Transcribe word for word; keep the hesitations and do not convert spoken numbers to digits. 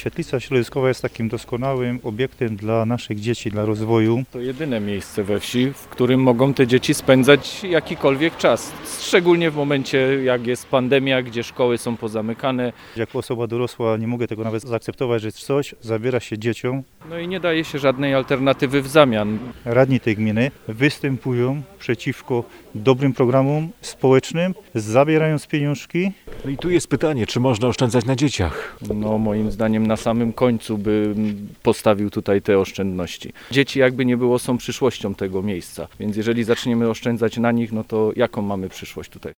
Świetlica Środowiskowa jest takim doskonałym obiektem dla naszych dzieci, dla rozwoju. To jedyne miejsce we wsi, w którym mogą te dzieci spędzać jakikolwiek czas. Szczególnie w momencie, jak jest pandemia, gdzie szkoły są pozamykane. Jako osoba dorosła nie mogę tego nawet zaakceptować, że coś zabiera się dzieciom. No i nie daje się żadnej alternatywy w zamian. Radni tej gminy występują przeciwko dobrym programom społecznym, zabierając pieniążki. No i tu jest pytanie, czy można oszczędzać na dzieciach? No moim zdaniem na samym końcu by postawił tutaj te oszczędności. Dzieci jakby nie było są przyszłością tego miejsca, więc jeżeli zaczniemy oszczędzać na nich, no to jaką mamy przyszłość tutaj?